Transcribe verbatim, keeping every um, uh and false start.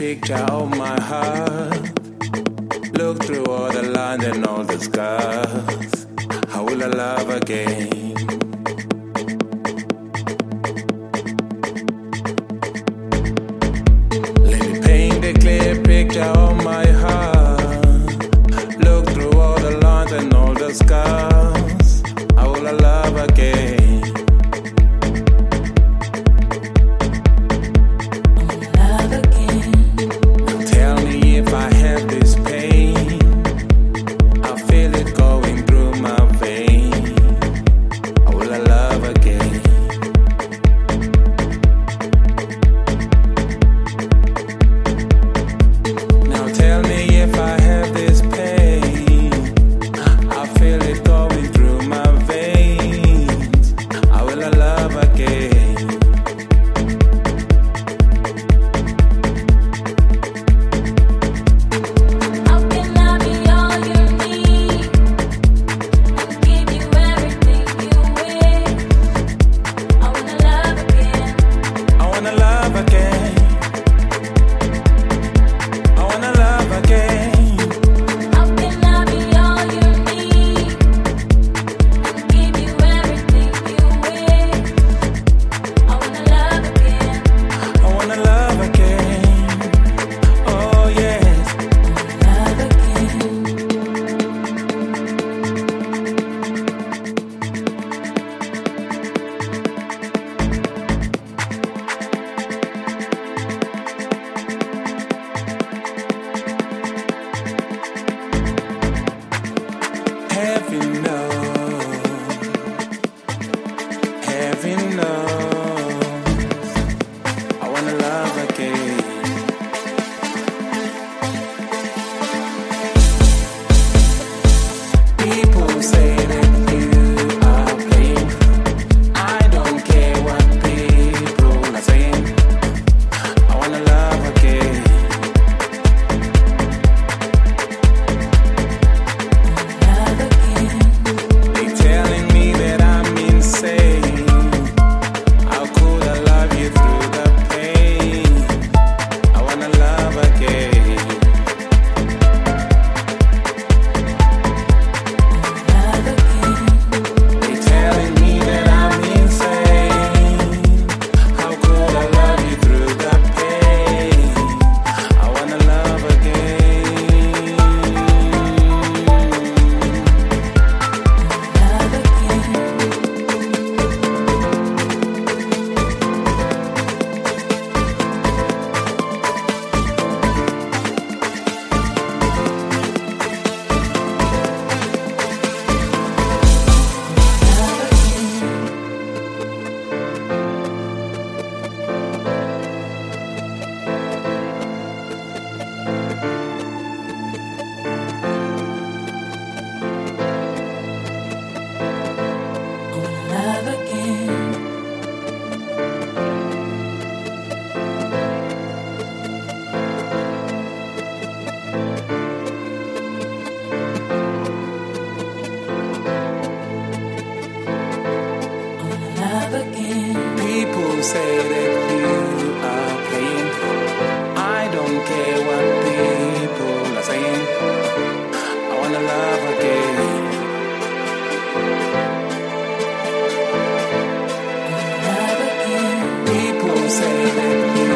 picture of my heart. Look through all the lines and all the scars. How will I love again? Let me paint a clear picture of my heart. Look through all the lines and all the scars. How will I love again? Heaven knows, heaven knows, I wanna love again. People say that you are playing. I don't care what people are saying. I wanna love again. People say that you are playing. I don't care what people are saying. I wanna love again. People say that you